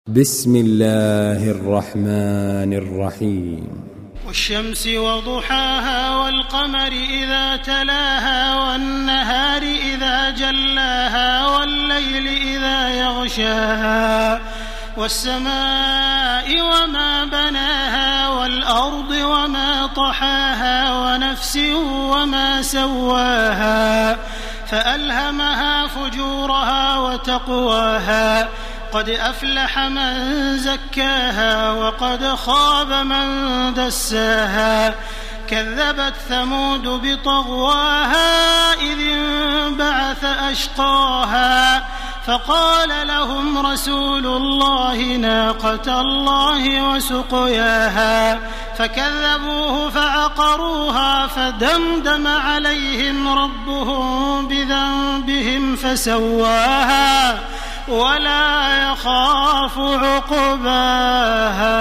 بسم الله الرحمن الرحيم. والشمس وضحاها والقمر إذا تلاها والنهار إذا جلاها والليل إذا يغشاها والسماء وما بناها والأرض وما طحاها ونفس وما سواها فألهمها فجورها وتقواها قد أفلح من زكاها وقد خاب من دساها كذبت ثمود بطغواها إذ انبعث أشقاها فقال لهم رسول الله ناقة الله وسقياها فكذبوه فعقروها فدمدم عليهم ربهم بذنبهم فسواها ولا يخاف عقباها.